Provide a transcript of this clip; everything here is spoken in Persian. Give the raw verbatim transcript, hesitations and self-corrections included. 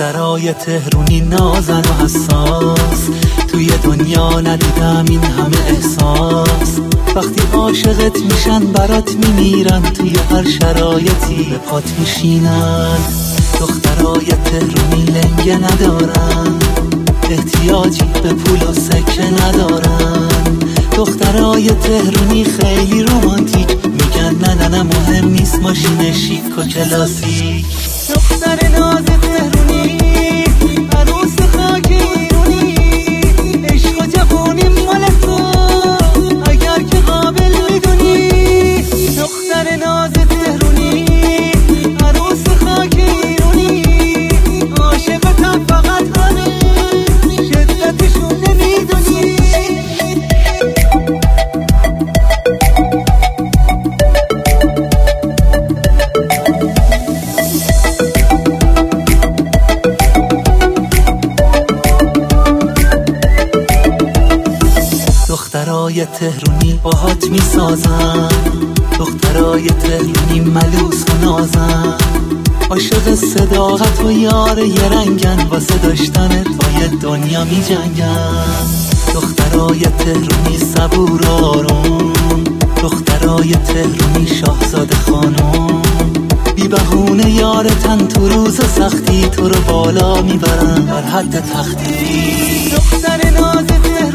دخترای تهرونی نازن و حساس، توی دنیا ندیدم این همه احساس. وقتی عاشقت میشن برات میمیرن، توی هر شرایطی به پات میشینن. دخترای تهرونی لنگه ندارن، احتیاجی به پول و سکه ندارن. دخترای تهرونی خیلی رومانتیک، میگن نه نه نه مهم نیست ماشین شیک و کلاسیک. دختر ناز تهرونی عروس خاکیرونی، عشق و جوونی مال تو اگر که قابل میدونی. دختر ناز تهرونی عروس خاکیرونی، عاشقتم فقط همه شدتشون نمیدونی. دخترای تهرونی باهات میسازن، دخترای تهرونی ملوس و نازن. عاشق صداقت و یار یه رنگن، واسه داشتن پای دنیا می جنگن. دخترای تهرونی صبور و آروم، دخترای تهرونی شاهزاده خانم. بی بهونه یارتن تو روز سختی، تو رو بالا میبرن بر حد تختی. دختر ناز